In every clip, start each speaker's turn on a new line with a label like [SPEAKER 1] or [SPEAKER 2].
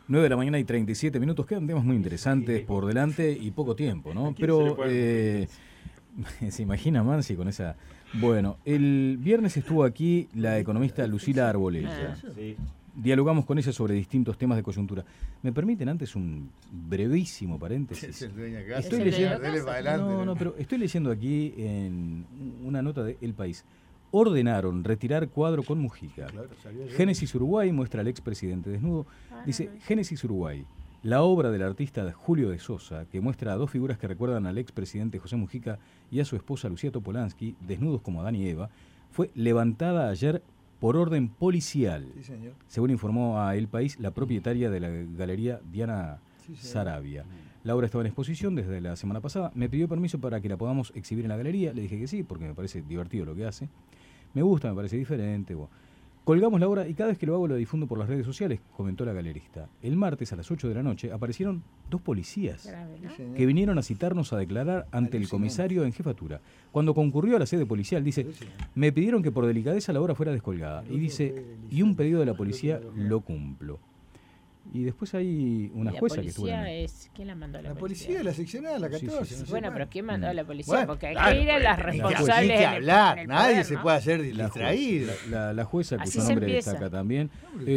[SPEAKER 1] 9 de la mañana y 37 minutos. Quedan temas muy interesantes por delante y poco tiempo, ¿no? Pero se imagina Mansi con esa... Bueno, el viernes estuvo aquí la economista Lucila Arbolella.
[SPEAKER 2] Sí.
[SPEAKER 1] Dialogamos con ella sobre distintos temas de coyuntura. ¿Me permiten antes un brevísimo paréntesis? Estoy leyendo aquí en una nota de El País. Ordenaron retirar cuadro con Mujica. Génesis Uruguay muestra al expresidente desnudo. Dice, Génesis Uruguay, la obra del artista Julio de Sosa, que muestra a dos figuras que recuerdan al expresidente José Mujica y a su esposa Lucía Topolansky, desnudos como Adán y Eva, fue levantada ayer por orden policial.
[SPEAKER 3] Sí, señor.
[SPEAKER 1] Según informó a El País la propietaria de la galería Diana Sarabia. La obra estaba en exposición desde la semana pasada. Me pidió permiso para que la podamos exhibir en la galería. Le dije que sí, porque me parece divertido lo que hace. Me gusta, me parece diferente. Bueno. Colgamos la obra y cada vez que lo hago lo difundo por las redes sociales, comentó la galerista. El martes a las 8 de la noche aparecieron dos policías que vinieron a citarnos a declarar ante el comisario en jefatura. Cuando concurrió a la sede policial, dice, me pidieron que por delicadeza la obra fuera descolgada. Y dice, y un pedido de la policía lo cumplo. Y después hay una jueza que estuvo en...
[SPEAKER 4] ¿Quién la mandó a la
[SPEAKER 3] policía? La
[SPEAKER 4] policía
[SPEAKER 3] policía de la seccional, la 14.
[SPEAKER 1] Sí, sí, sí.
[SPEAKER 4] Bueno, pero ¿quién mandó a la policía?
[SPEAKER 3] Bueno,
[SPEAKER 4] porque hay
[SPEAKER 3] claro,
[SPEAKER 4] que ir a las responsables.
[SPEAKER 3] Hay que hablar,
[SPEAKER 4] en el
[SPEAKER 3] nadie
[SPEAKER 4] poder,
[SPEAKER 3] se
[SPEAKER 4] ¿no?
[SPEAKER 3] puede hacer distraído.
[SPEAKER 1] La jueza,
[SPEAKER 4] Así
[SPEAKER 1] cuyo
[SPEAKER 4] se
[SPEAKER 1] nombre
[SPEAKER 4] empieza.
[SPEAKER 1] destaca también.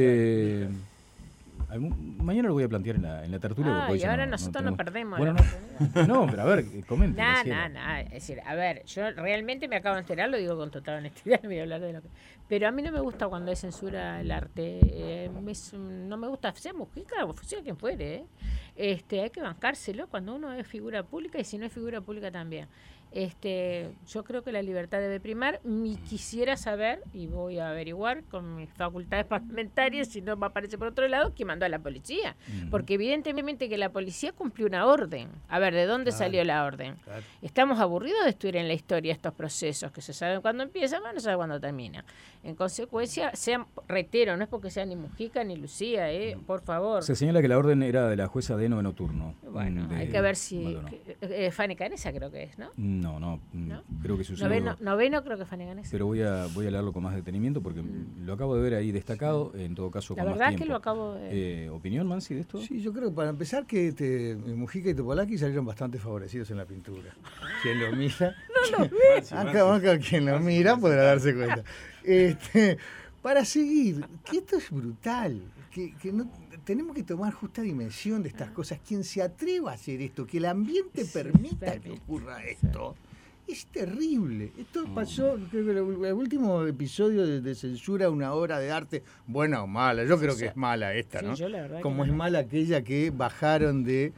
[SPEAKER 1] Mañana lo voy a plantear en la tertulia. Porque hoy
[SPEAKER 4] Y
[SPEAKER 1] ya
[SPEAKER 4] ahora nosotros no perdemos.
[SPEAKER 1] Bueno, no, pero a ver, comenten.
[SPEAKER 4] Es decir, a ver, yo realmente me acabo de enterar, lo digo con total honestidad, no voy a hablar de lo que... Pero a mí no me gusta cuando hay censura el arte. No me gusta, sea Mujica o sea quien fuere. Hay que bancárselo cuando uno es figura pública y si no es figura pública también. Yo creo que la libertad debe primar. Quisiera saber, y voy a averiguar con mis facultades parlamentarias, si no me aparece por otro lado, quién mandó a la policía. Porque evidentemente que la policía cumplió una orden. A ver, ¿de dónde salió la orden?
[SPEAKER 3] Claro.
[SPEAKER 4] Estamos aburridos de estudiar en la historia estos procesos, que se saben cuándo empiezan, pero no se sabe cuándo terminan. En consecuencia, reitero, no es porque sea ni Mujica ni Lucía, por favor.
[SPEAKER 1] Se señala que la orden era de la jueza de noveno turno.
[SPEAKER 4] Bueno, hay que ver si... Fanny Canesa creo que es, ¿no?
[SPEAKER 1] No, creo que sucedió.
[SPEAKER 4] Noveno creo que Fanny Canesa.
[SPEAKER 1] Pero voy a leerlo con más detenimiento porque lo acabo de ver ahí destacado, en todo caso
[SPEAKER 4] la
[SPEAKER 1] con
[SPEAKER 4] verdad
[SPEAKER 1] más
[SPEAKER 4] es
[SPEAKER 1] tiempo.
[SPEAKER 4] que lo acabo de...
[SPEAKER 1] ¿Opinión, Mansi, de esto?
[SPEAKER 3] Sí, yo creo que para empezar que Mujica y Topolaki salieron bastante favorecidos en la pintura. Quien lo mira... Acá quien lo mira podrá darse cuenta. Para seguir, que esto es brutal, que no tenemos que tomar justa dimensión de estas cosas. Quien se atreva a hacer esto, que el ambiente permita que ocurra esto, es terrible. Esto pasó, creo que el último episodio de censura, una obra de arte, buena o mala. Yo creo que es mala esta, ¿no?
[SPEAKER 4] Yo la verdad
[SPEAKER 3] Como
[SPEAKER 4] que
[SPEAKER 3] es
[SPEAKER 4] no.
[SPEAKER 3] mala aquella que bajaron de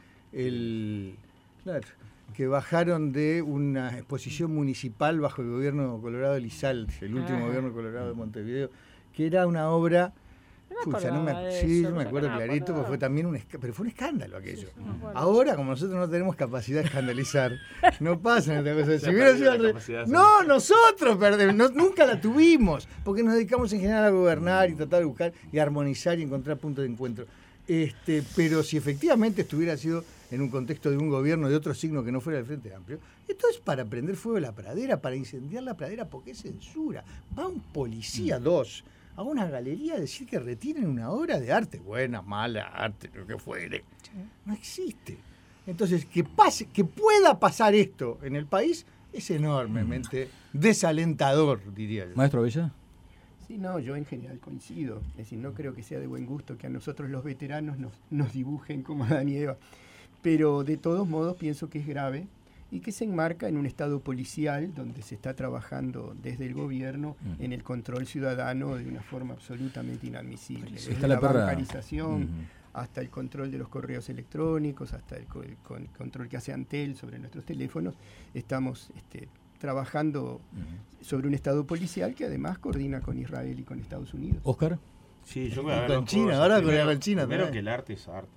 [SPEAKER 3] una exposición municipal bajo el gobierno de Colorado de Lizalde, el último gobierno de Colorado de Montevideo, que era una obra... yo me acuerdo clarito, porque fue también pero fue un escándalo aquello. Ahora, como nosotros no tenemos capacidad de escandalizar, no pasa esta cosa. Si hubiera sido no, nosotros perdemos, nunca la tuvimos, porque nos dedicamos en general a gobernar y tratar de buscar y armonizar y encontrar puntos de encuentro. Pero si efectivamente estuviera sido en un contexto de un gobierno de otro signo que no fuera el Frente Amplio, esto es para prender fuego a la pradera, para incendiar la pradera, porque es censura. Va un policía, a una galería a decir que retiren una obra de arte, buena, mala, arte, lo que fuere. No existe. Entonces, que pueda pasar esto en el país es enormemente desalentador, diría yo.
[SPEAKER 1] Maestro Bella.
[SPEAKER 5] Sí, no, yo en general coincido. Es decir, no creo que sea de buen gusto que a nosotros los veteranos nos dibujen como Adán y Eva. Pero de todos modos pienso que es grave y que se enmarca en un estado policial donde se está trabajando desde el gobierno en el control ciudadano de una forma absolutamente inadmisible. Desde la bancarización hasta el control de los correos electrónicos, hasta el control que hace Antel sobre nuestros teléfonos, estamos trabajando sobre un estado policial que además coordina con Israel y con Estados Unidos.
[SPEAKER 1] ¿Oscar?
[SPEAKER 2] Sí, yo voy a ver
[SPEAKER 3] con China, ahora con China.
[SPEAKER 2] Primero que el arte es arte.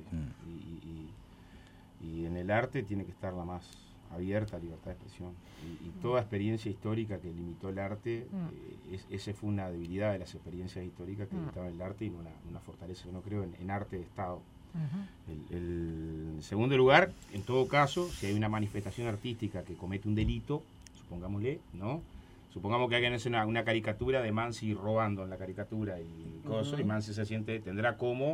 [SPEAKER 2] Y en el arte tiene que estar la más abierta libertad de expresión. Y toda experiencia histórica que limitó el arte, esa fue una debilidad de las experiencias históricas que limitaban el arte y no una fortaleza. Yo no creo en arte de Estado. En segundo lugar, en todo caso, si hay una manifestación artística que comete un delito, supongámosle, ¿no? Supongamos que alguien hace una caricatura de Mansi robando en la caricatura y Mansi se siente, tendrá como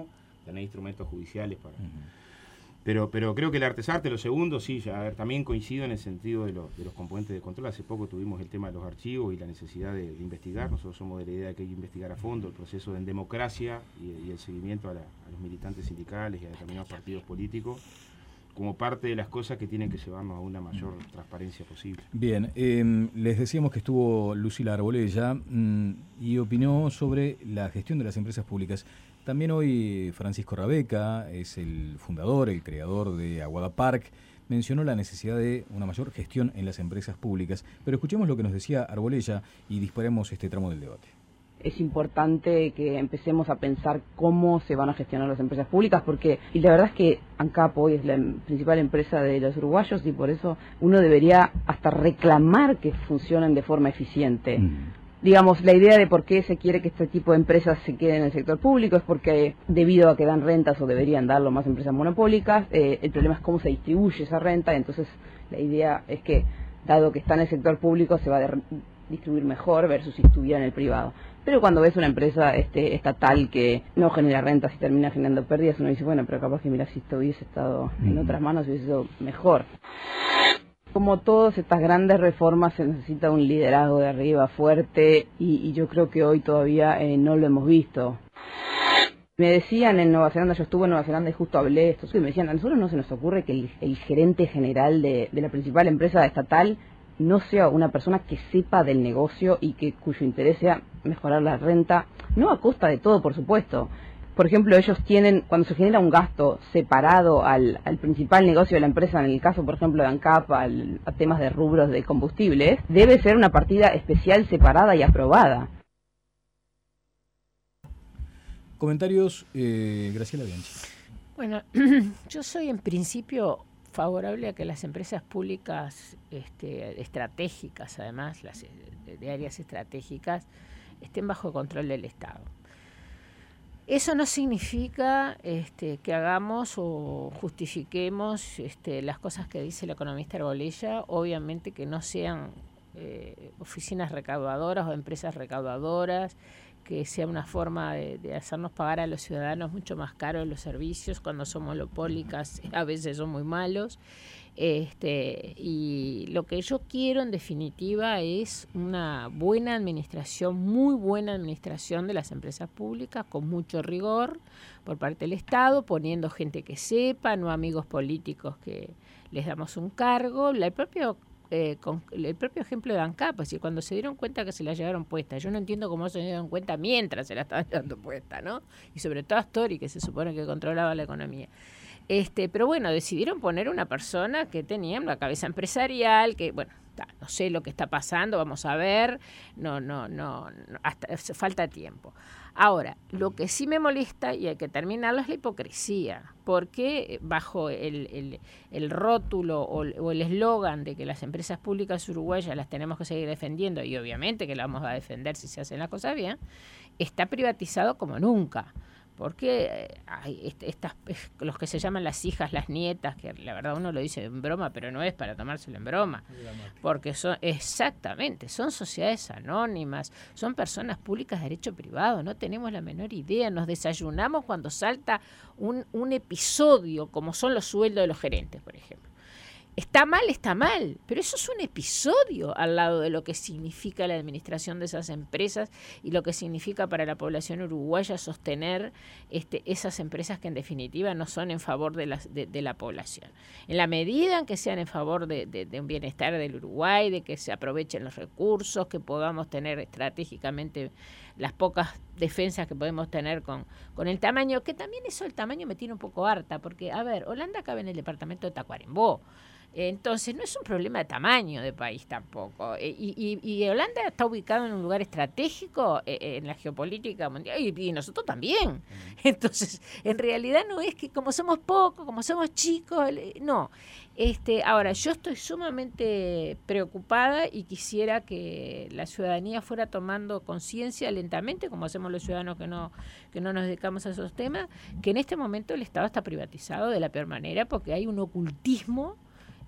[SPEAKER 2] tener instrumentos judiciales para... Pero creo que el arte es arte. Lo segundo, sí, también coincido en el sentido de los componentes de control. Hace poco tuvimos el tema de los archivos y la necesidad de investigar. Nosotros somos de la idea de que hay que investigar a fondo el proceso de democracia y el seguimiento a los militantes sindicales y a determinados partidos políticos, como parte de las cosas que tienen que llevarnos a una mayor transparencia posible.
[SPEAKER 1] Bien, les decíamos que estuvo Lucila Arbolella y opinó sobre la gestión de las empresas públicas. También hoy Francisco Rabeca, es el fundador, el creador de Aguada Park, mencionó la necesidad de una mayor gestión en las empresas públicas. Pero escuchemos lo que nos decía Arbolella y disparemos este tramo del debate.
[SPEAKER 6] Es importante que empecemos a pensar cómo se van a gestionar las empresas públicas, porque y la verdad es que ANCAP hoy es la principal empresa de los uruguayos y por eso uno debería hasta reclamar que funcionen de forma eficiente. Digamos, la idea de por qué se quiere que este tipo de empresas se queden en el sector público es porque debido a que dan rentas o deberían darlo más empresas monopólicas, el problema es cómo se distribuye esa renta, entonces la idea es que dado que está en el sector público se va a distribuir mejor versus si estuviera en el privado. Pero cuando ves una empresa estatal que no genera rentas y termina generando pérdidas, uno dice, bueno, pero capaz que mira, si esto hubiese estado en otras manos hubiese sido mejor. Como todas estas grandes reformas se necesita un liderazgo de arriba fuerte y yo creo que hoy todavía no lo hemos visto. Me decían en Nueva Zelanda, yo estuve en Nueva Zelanda y justo hablé de esto, y me decían, a nosotros no se nos ocurre que el gerente general de la principal empresa estatal no sea una persona que sepa del negocio y cuyo interés sea mejorar la renta, no a costa de todo, por supuesto. Por ejemplo, ellos tienen, cuando se genera un gasto separado al principal negocio de la empresa, en el caso, por ejemplo, de ANCAP, a temas de rubros de combustibles, debe ser una partida especial separada y aprobada.
[SPEAKER 1] Comentarios, Graciela Bianchi.
[SPEAKER 4] Bueno, yo soy en principio favorable a que las empresas públicas estratégicas, además, las de áreas estratégicas, estén bajo control del Estado. Eso no significa que hagamos o justifiquemos las cosas que dice el economista Arbolella, obviamente que no sean oficinas recaudadoras o empresas recaudadoras, que sea una forma de hacernos pagar a los ciudadanos mucho más caros los servicios cuando son monopólicas, a veces son muy malos. Y lo que yo quiero en definitiva es una buena administración, muy buena administración de las empresas públicas, con mucho rigor por parte del Estado, poniendo gente que sepa, no amigos políticos que les damos un cargo. El propio ejemplo de ANCAP, es decir, cuando se dieron cuenta que se la llevaron puesta, yo no entiendo cómo se dieron cuenta mientras se la estaban llevando puesta, ¿no? Y sobre todo Astori, que se supone que controlaba la economía. Pero bueno, decidieron poner una persona que tenía una cabeza empresarial, que bueno, no sé lo que está pasando, vamos a ver, no, hasta falta tiempo. Ahora, lo que sí me molesta y hay que terminarlo es la hipocresía, porque bajo el rótulo o el eslogan de que las empresas públicas uruguayas las tenemos que seguir defendiendo, y obviamente que las vamos a defender si se hacen las cosas bien, está privatizado como nunca. Porque hay los que se llaman las hijas, las nietas, que la verdad uno lo dice en broma, pero no es para tomárselo en broma, porque son sociedades anónimas, son personas públicas de derecho privado, no tenemos la menor idea, nos desayunamos cuando salta un episodio, como son los sueldos de los gerentes, por ejemplo. Está mal, pero eso es un episodio al lado de lo que significa la administración de esas empresas y lo que significa para la población uruguaya sostener esas empresas que en definitiva no son en favor de la población. En la medida en que sean en favor de un bienestar del Uruguay, de que se aprovechen los recursos, que podamos tener estratégicamente las pocas defensas que podemos tener con el tamaño, que también eso el tamaño me tiene un poco harta, porque, a ver, Holanda cabe en el departamento de Tacuarembó. Entonces no es un problema de tamaño de país tampoco, y Holanda está ubicado en un lugar estratégico en la geopolítica mundial y nosotros también. Entonces en realidad no es que como somos pocos, como somos chicos, no. Ahora yo estoy sumamente preocupada y quisiera que la ciudadanía fuera tomando conciencia lentamente, como hacemos los ciudadanos que no nos dedicamos a esos temas, que en este momento el Estado está privatizado de la peor manera porque hay un ocultismo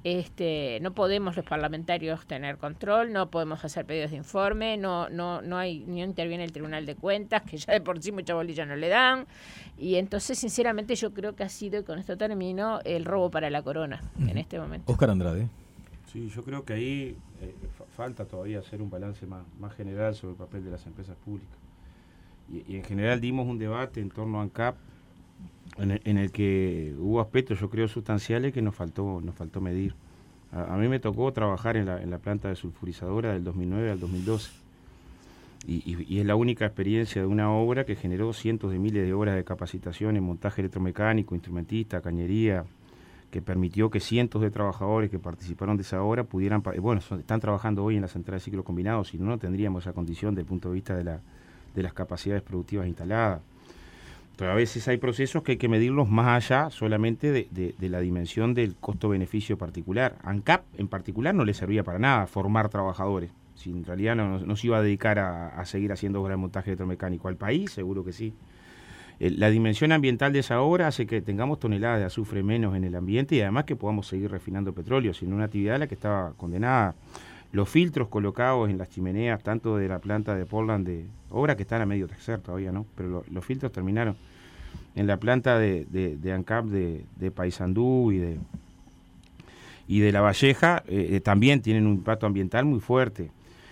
[SPEAKER 4] No podemos los parlamentarios tener control, no podemos hacer pedidos de informe, no interviene el Tribunal de Cuentas, que ya de por sí mucha bolilla no le dan, y entonces sinceramente yo creo que ha sido, y con esto termino, el robo para la corona en este momento.
[SPEAKER 1] Óscar Andrade.
[SPEAKER 2] Sí, yo creo que ahí falta todavía hacer un balance más general sobre el papel de las empresas públicas. Y en general dimos un debate en torno a ANCAP en el que hubo aspectos, yo creo, sustanciales que nos faltó medir. A mí me tocó trabajar en la planta de sulfurizadora del 2009 al 2012. Y es la única experiencia de una obra que generó cientos de miles de horas de capacitación en montaje electromecánico, instrumentista, cañería, que permitió que cientos de trabajadores que participaron de esa obra pudieran, están trabajando hoy en la central de ciclo combinado, si no tendríamos esa condición desde el punto de vista de las capacidades productivas instaladas. Pero a veces hay procesos que hay que medirlos más allá solamente de la dimensión del costo-beneficio particular. ANCAP en particular no le servía para nada formar trabajadores. Si en realidad no se iba a dedicar a seguir haciendo obras de montaje electromecánico. Al país seguro que sí. La dimensión ambiental de esa obra hace que tengamos toneladas de azufre menos en el ambiente y además que podamos seguir refinando petróleo, sino una actividad a la que estaba condenada. Los filtros colocados en las chimeneas, tanto de la planta de Portland, de obra que están a medio tercer todavía, ¿no? Pero los filtros terminaron en la planta de ANCAP de Paysandú y de La Valleja, también tienen un impacto ambiental muy fuerte.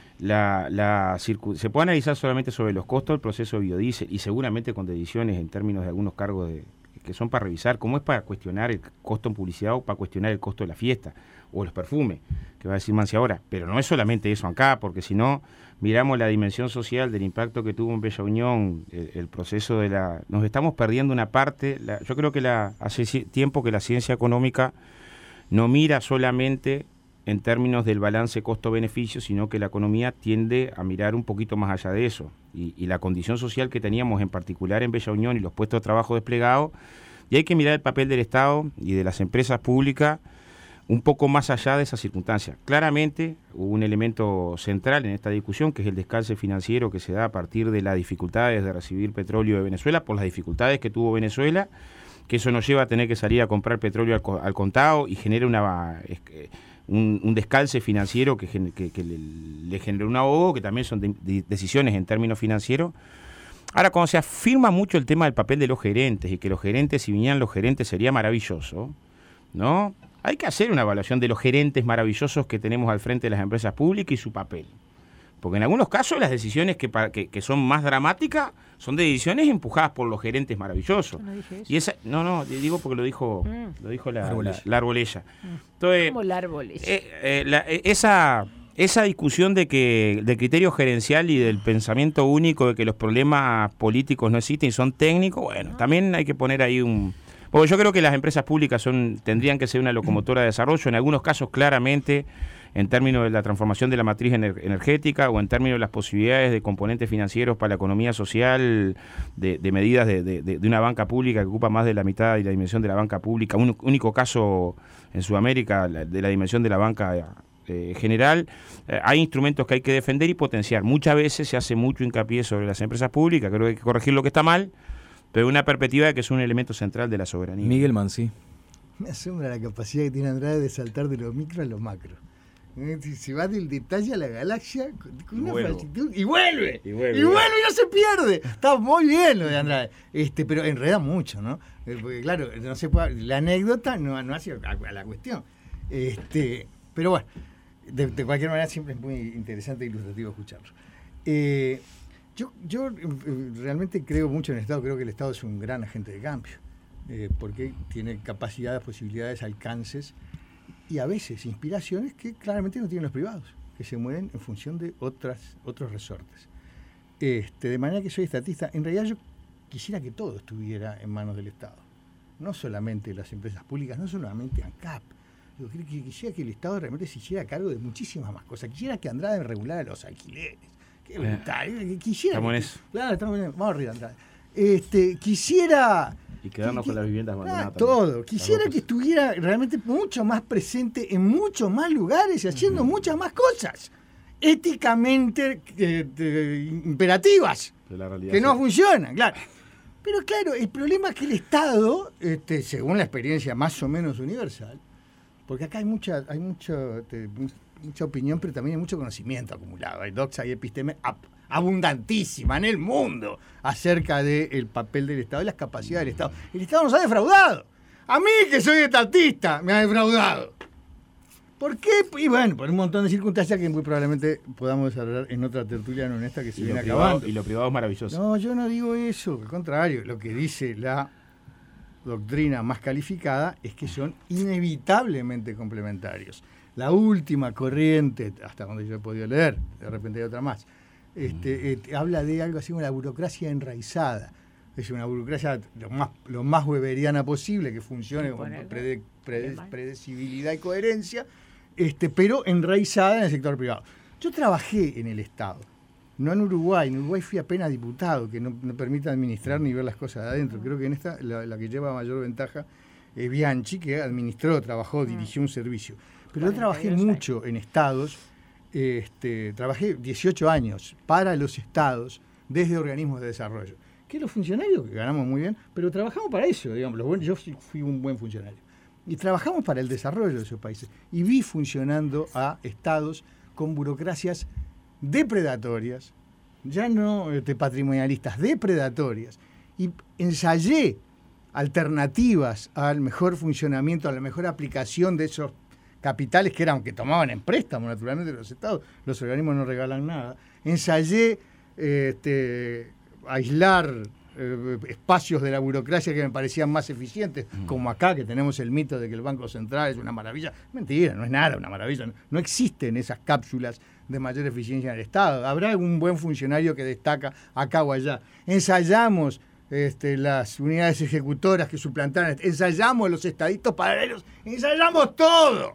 [SPEAKER 2] Se puede analizar solamente sobre los costos del proceso de biodiesel y seguramente con decisiones en términos de algunos cargos que son para revisar, cómo es para cuestionar el costo en publicidad o para cuestionar el costo de la fiesta o los perfumes, que va a decir Mansi ahora. Pero no es solamente eso acá, porque si no, miramos la dimensión social del impacto que tuvo en Bella Unión, el proceso nos estamos perdiendo una parte. Yo creo que hace tiempo que la ciencia económica no mira solamente en términos del balance costo-beneficio, sino que la economía tiende a mirar un poquito más allá de eso. Y la condición social que teníamos en particular en Bella Unión y los puestos de trabajo desplegados, y hay que mirar el papel del Estado y de las empresas públicas un poco más allá de esas circunstancias. Claramente hubo un elemento central en esta discusión, que es el descalce financiero que se da a partir de las dificultades de recibir petróleo de Venezuela, por las dificultades que tuvo Venezuela, que eso nos lleva a tener que salir a comprar petróleo al contado y genera un descalce financiero que le generó un ahogo, que también son decisiones en términos financieros. Ahora, cuando se afirma mucho el tema del papel de los gerentes, y que los gerentes, si vinieran los gerentes, sería maravilloso, ¿no? Hay que hacer una evaluación de los gerentes maravillosos que tenemos al frente de las empresas públicas y su papel. Porque en algunos casos las decisiones que son más dramáticas son decisiones empujadas por los gerentes maravillosos.
[SPEAKER 4] No dije eso.
[SPEAKER 2] Y digo porque lo dijo la Arbolella. Entonces,
[SPEAKER 4] ¿cómo la Arbolella?
[SPEAKER 2] Esa discusión del criterio gerencial y del pensamiento único de que los problemas políticos no existen y son técnicos, bueno, también hay que poner ahí porque yo creo que las empresas públicas tendrían que ser una locomotora de desarrollo, en algunos casos claramente, en términos de la transformación de la matriz energética o en términos de las posibilidades de componentes financieros para la economía social, de medidas de una banca pública que ocupa más de la mitad y la dimensión de la banca pública, un único caso en Sudamérica de la dimensión de la banca general. Hay instrumentos que hay que defender y potenciar. Muchas veces se hace mucho hincapié sobre las empresas públicas, creo que hay que corregir lo que está mal, pero una perspectiva de que es un elemento central de la soberanía.
[SPEAKER 1] Miguel Mansi.
[SPEAKER 3] Me asombra la capacidad que tiene Andrade de saltar de lo micro a lo macro. Se va del detalle a la galaxia con una falsitud y vuelve y no se pierde. Está muy bien lo de Andrade, pero enreda mucho, ¿no? Porque claro, no se puede, la anécdota no hace a la cuestión. Pero bueno, de cualquier manera siempre es muy interesante e ilustrativo escucharlo. Yo realmente creo mucho en el Estado. Creo que el Estado es un gran agente de cambio, porque tiene capacidades, posibilidades, alcances y a veces inspiraciones que claramente no tienen los privados, que se mueven en función de otros resortes. De manera que soy estatista. En realidad yo quisiera que todo estuviera en manos del Estado, no solamente las empresas públicas, no solamente ANCAP. Yo quisiera que el Estado realmente se hiciera cargo de muchísimas más cosas. Quisiera que Andrade regulara los alquileres. Qué brutal. Quisiera.
[SPEAKER 2] Estamos en eso.
[SPEAKER 3] Claro, estamos en eso. Vamos arriba, Andrade. Quisiera.
[SPEAKER 2] Y quedarnos con las viviendas abandonadas.
[SPEAKER 3] Todo. Quisiera que estuviera realmente mucho más presente en muchos más lugares y haciendo muchas más cosas éticamente imperativas que no funcionan, claro. Pero claro, el problema es que el Estado, según la experiencia más o menos universal, porque acá hay mucha opinión, pero también hay mucho conocimiento acumulado. Hay doxa y episteme abundantísima en el mundo acerca del papel del Estado y las capacidades del Estado. El Estado nos ha defraudado. A mí, que soy estatista, me ha defraudado. ¿Por qué? Y bueno, por un montón de circunstancias que muy probablemente podamos desarrollar en otra tertulia no honesta que se viene acabando.
[SPEAKER 2] Y lo privado es maravilloso.
[SPEAKER 3] No, yo no digo eso, al contrario, lo que dice la doctrina más calificada es que son inevitablemente complementarios. La última corriente, hasta donde yo he podido leer, de repente hay otra más, habla de algo así como la burocracia enraizada. Es una burocracia lo más weberiana posible, que funcione con predecibilidad y coherencia, pero enraizada en el sector privado. Yo trabajé en el Estado, no en Uruguay. En Uruguay fui apenas diputado, que no permite administrar ni ver las cosas de adentro. Creo que en esta la que lleva mayor ventaja es Bianchi, que administró, trabajó, dirigió un servicio. Pero yo trabajé mucho en estados, trabajé 18 años para los estados desde organismos de desarrollo. Que los funcionarios, que ganamos muy bien, pero trabajamos para eso, digamos. Yo fui un buen funcionario. Y trabajamos para el desarrollo de esos países. Y vi funcionando a estados con burocracias depredatorias, ya no patrimonialistas, depredatorias. Y ensayé alternativas al mejor funcionamiento, a la mejor aplicación de esos capitales que eran, que tomaban en préstamo naturalmente los estados, los organismos no regalan nada. Ensayé aislar espacios de la burocracia que me parecían más eficientes, como acá, que tenemos el mito de que el Banco Central es una maravilla. Mentira, no es nada una maravilla. No existen esas cápsulas de mayor eficiencia en el Estado. Habrá algún buen funcionario que destaca acá o allá. Ensayamos las unidades ejecutoras que suplantaron, ensayamos los estaditos paralelos, ensayamos todo.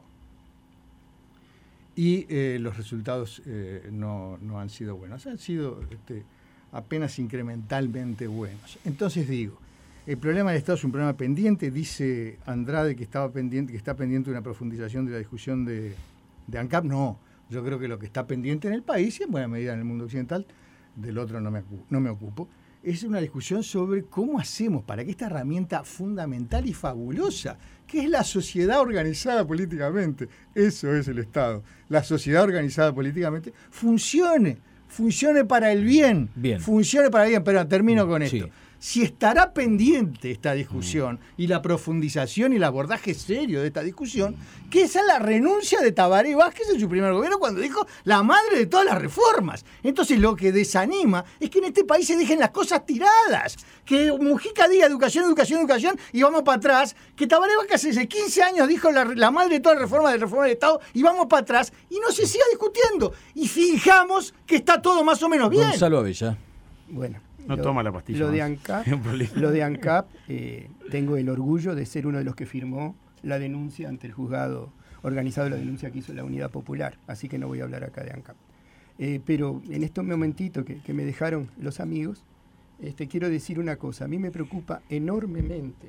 [SPEAKER 3] Y los resultados no han sido buenos, han sido apenas incrementalmente buenos. Entonces digo, el problema del Estado es un problema pendiente. Dice Andrade que está pendiente una profundización de la discusión de ANCAP. No, yo creo que lo que está pendiente en el país, y en buena medida en el mundo occidental, del otro no me ocupo, es una discusión sobre cómo hacemos para que esta herramienta fundamental y fabulosa, que es la sociedad organizada políticamente, eso es el Estado, la sociedad organizada políticamente, funcione para el bien, funcione para el bien. Pero termino con esto. Sí. Si estará pendiente esta discusión y la profundización y el abordaje serio de esta discusión, que esa es la renuncia de Tabaré Vázquez en su primer gobierno cuando dijo la madre de todas las reformas. Entonces lo que desanima es que en este país se dejen las cosas tiradas, que Mujica diga educación y vamos para atrás, que Tabaré Vázquez hace 15 años dijo la madre de todas las reformas del Estado y vamos para atrás y no se siga discutiendo y fijamos que está todo más o menos bien.
[SPEAKER 1] Gonzalo Abella.
[SPEAKER 5] Bueno.
[SPEAKER 2] No toma la pastilla.
[SPEAKER 5] Lo de ANCAP, tengo el orgullo de ser uno de los que firmó la denuncia ante el juzgado organizado, la denuncia que hizo la Unidad Popular, así que no voy a hablar acá de ANCAP. Pero en estos momentitos que me dejaron los amigos, quiero decir una cosa. A mí me preocupa enormemente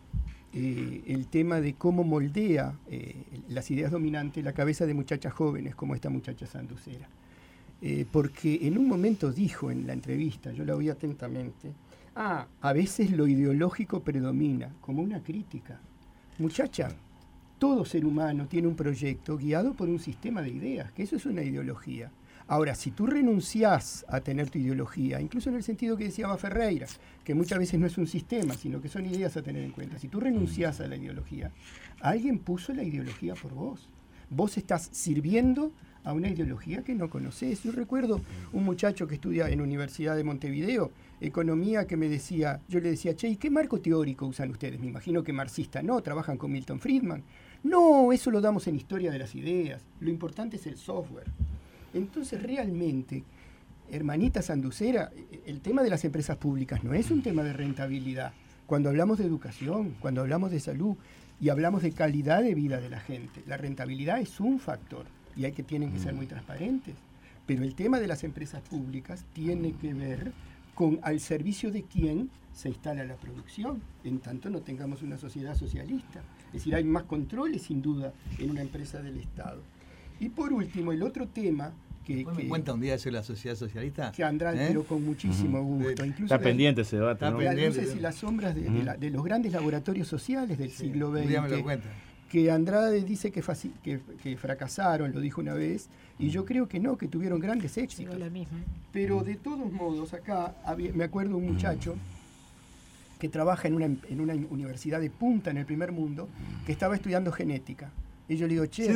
[SPEAKER 5] el tema de cómo moldea las ideas dominantes la cabeza de muchachas jóvenes como esta muchacha Sanducera. Porque en un momento dijo en la entrevista, yo la oí atentamente, a veces lo ideológico predomina, como una crítica. Muchacha, todo ser humano tiene un proyecto guiado por un sistema de ideas, que eso es una ideología. Ahora, si tú renunciás a tener tu ideología, incluso en el sentido que decía Ferreira, que muchas veces no es un sistema, sino que son ideas a tener en cuenta, si tú renunciás a la ideología, alguien puso la ideología por vos. Vos estás sirviendo a una ideología que no conocés. Yo recuerdo un muchacho que estudia en la Universidad de Montevideo, economía, que me decía, yo le decía, che, ¿y qué marco teórico usan ustedes? Me imagino que marxista. No, trabajan con Milton Friedman. No, eso lo damos en historia de las ideas. Lo importante es el software. Entonces, realmente, hermanita Sanducera, el tema de las empresas públicas no es un tema de rentabilidad. Cuando hablamos de educación, cuando hablamos de salud y hablamos de calidad de vida de la gente, la rentabilidad es un factor. Y tienen que ser muy transparentes. Pero el tema de las empresas públicas tiene que ver con al servicio de quién se instala la producción, en tanto no tengamos una sociedad socialista. Es decir, hay más controles, sin duda, en una empresa del Estado. Y por último, el otro tema que
[SPEAKER 3] me cuenta un día eso de la sociedad socialista.
[SPEAKER 5] Que Andrade, pero con muchísimo gusto. Incluso
[SPEAKER 2] está pendiente ese debate,
[SPEAKER 5] ¿no? Las luces y las sombras de los grandes laboratorios sociales del siglo XX.
[SPEAKER 3] Un día me lo cuenta.
[SPEAKER 5] que Andrade dice que fracasaron, lo dijo una vez, y yo creo que no, que tuvieron grandes éxitos. Pero de todos modos, acá me acuerdo un muchacho que trabaja en una universidad de punta en el primer mundo, que estaba estudiando genética. Y yo le digo, che,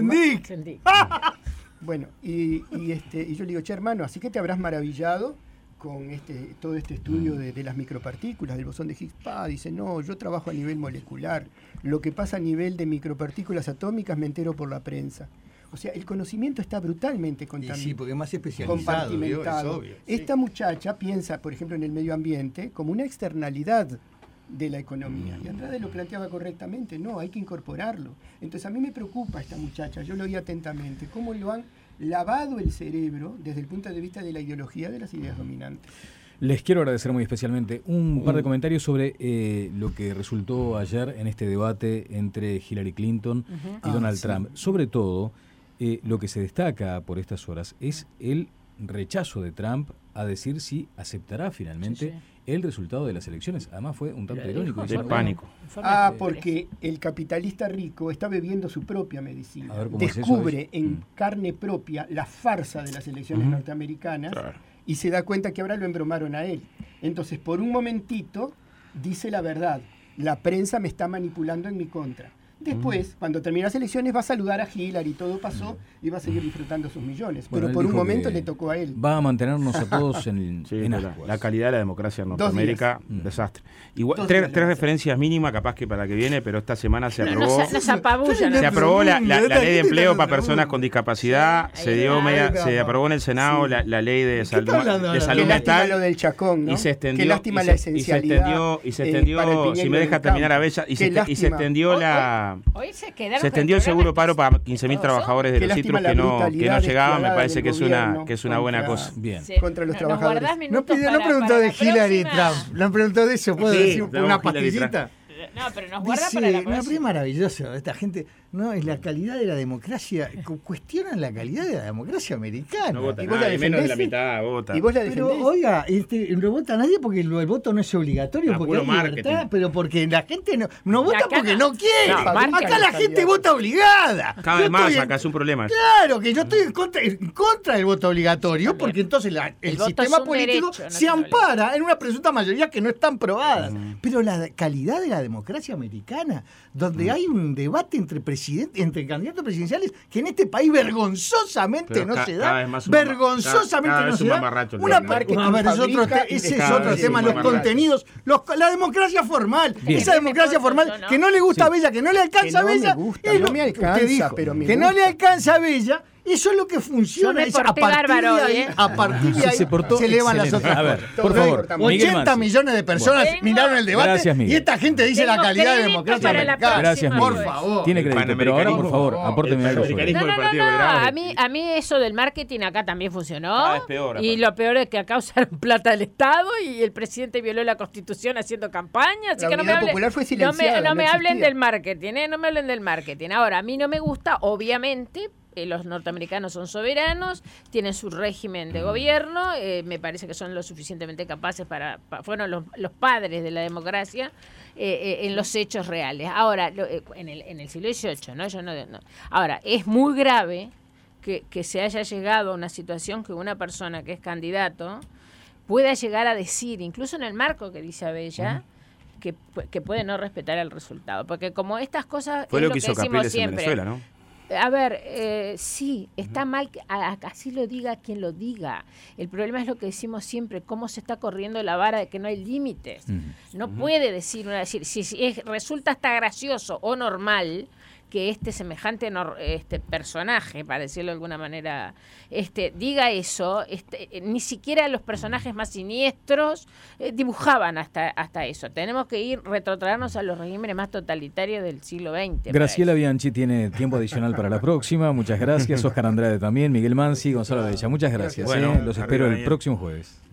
[SPEAKER 5] bueno, y yo le digo, che, hermano, así que te habrás maravillado con todo este estudio de las micropartículas, del bosón de Higgs. Dice, no, yo trabajo a nivel molecular. Lo que pasa a nivel de micropartículas atómicas me entero por la prensa. O sea, el conocimiento está brutalmente contaminado.
[SPEAKER 3] Sí, porque es más especializado.
[SPEAKER 5] Compartimentado.
[SPEAKER 3] Es obvio.
[SPEAKER 5] Esta muchacha piensa, por ejemplo, en el medio ambiente como una externalidad de la economía. Y Andrade lo planteaba correctamente, no, hay que incorporarlo. Entonces a mí me preocupa esta muchacha, yo lo oí atentamente, cómo lo han lavado el cerebro desde el punto de vista de la ideología de las ideas dominantes.
[SPEAKER 1] Les quiero agradecer muy especialmente un par de comentarios sobre lo que resultó ayer en este debate entre Hillary Clinton y Donald Trump. Sobre todo, lo que se destaca por estas horas es el rechazo de Trump a decir si aceptará finalmente el resultado de las elecciones. Además fue un tanto irónico.
[SPEAKER 2] De pánico.
[SPEAKER 5] Porque el capitalista rico está bebiendo su propia medicina.
[SPEAKER 1] A ver,
[SPEAKER 5] descubre en carne propia la farsa de las elecciones norteamericanas y se da cuenta que ahora lo embromaron a él. Entonces, por un momentito, dice la verdad. La prensa me está manipulando en mi contra. Después, cuando termine las elecciones, va a saludar a Hillary, todo pasó, y va a seguir disfrutando sus millones.
[SPEAKER 1] Bueno,
[SPEAKER 5] pero por un momento le tocó a él.
[SPEAKER 1] Va a mantenernos a todos en
[SPEAKER 2] la calidad de la democracia en Norteamérica, desastre. Igual, tres referencias mínimas, capaz que para la que viene, pero esta semana se aprobó. Se aprobó la ley de empleo para personas con discapacidad, se aprobó en el Senado la ley de salud mental.
[SPEAKER 5] Lo del Chacón, ¿no?
[SPEAKER 2] Y se extendió.
[SPEAKER 5] Qué lástima la esencialidad.
[SPEAKER 2] Y se extendió, si me deja terminar a Bella, y se extendió se extendió el seguro paro para 15.000 trabajadores de los citros que no llegaban. Me parece que es una buena cosa.
[SPEAKER 1] Bien.
[SPEAKER 5] Contra los trabajadores.
[SPEAKER 3] No preguntó de Hillary Trump, no preguntó de eso, ¿puedo decir una pastillita?
[SPEAKER 4] No, pero nos guarda para la próxima.
[SPEAKER 3] Es maravilloso, esta gente, no, es la calidad de la democracia, cuestionan la calidad de la democracia americana.
[SPEAKER 2] No vota nadie, menos de la mitad vota.
[SPEAKER 5] ¿Y vos la defendés?
[SPEAKER 3] Pero, oiga, no vota nadie porque el voto no es obligatorio, porque hay libertad, pero porque la gente no vota porque no quiere. Acá la gente vota obligada.
[SPEAKER 2] Cada vez más, acá es un problema.
[SPEAKER 3] Claro, que yo estoy en contra del voto obligatorio, porque entonces el sistema político se ampara en una presunta mayoría que no están probadas. Pero la calidad de la democracia americana, donde hay un debate entre candidatos presidenciales que en este país vergonzosamente no se da. Vergonzosamente no se da. Ese es otro tema, los contenidos, la democracia formal. Esa democracia formal que no le gusta a Bella, que no le alcanza a Bella, es lo que dijo, que no le alcanza a Bella. Eso es lo que funciona. A partir de ahí se elevan las otras.
[SPEAKER 1] A ver, por favor,
[SPEAKER 3] 80 millones de personas miraron el debate y esta gente dice la calidad de democracia americana.
[SPEAKER 1] Gracias,
[SPEAKER 3] por favor.
[SPEAKER 1] Tiene crédito, pero ahora, por favor, apórteme algo sobre
[SPEAKER 4] eso. A mí eso del marketing acá también funcionó.
[SPEAKER 2] Es peor.
[SPEAKER 4] Y lo peor es que acá usaron plata del Estado y el presidente violó la Constitución haciendo campaña. Así que no me hablen del marketing, no me hablen del marketing. Ahora, a mí no me gusta, obviamente. Los norteamericanos son soberanos, tienen su régimen de gobierno, me parece que son lo suficientemente capaces fueron los padres de la democracia en los hechos reales. Ahora, en el siglo XVIII, ¿no? Ahora, es muy grave que se haya llegado a una situación que una persona que es candidato pueda llegar a decir, incluso en el marco que dice Abella, que puede no respetar el resultado. Porque como estas cosas...
[SPEAKER 2] Fue lo que hizo Capriles en Venezuela, ¿no?
[SPEAKER 4] A ver, sí, está mal que así lo diga quien lo diga. El problema es lo que decimos siempre, cómo se está corriendo la vara de que no hay límites. No puede decir si resulta hasta gracioso o normal que semejante personaje, para decirlo de alguna manera, diga eso, ni siquiera los personajes más siniestros dibujaban hasta eso. Tenemos que retrotraernos a los regímenes más totalitarios del siglo XX.
[SPEAKER 1] Graciela Bianchi tiene tiempo adicional para la próxima. Muchas gracias. Oscar Andrade también, Miguel Mansi, Gonzalo Bella. Muchas gracias. Bueno, los espero el próximo jueves.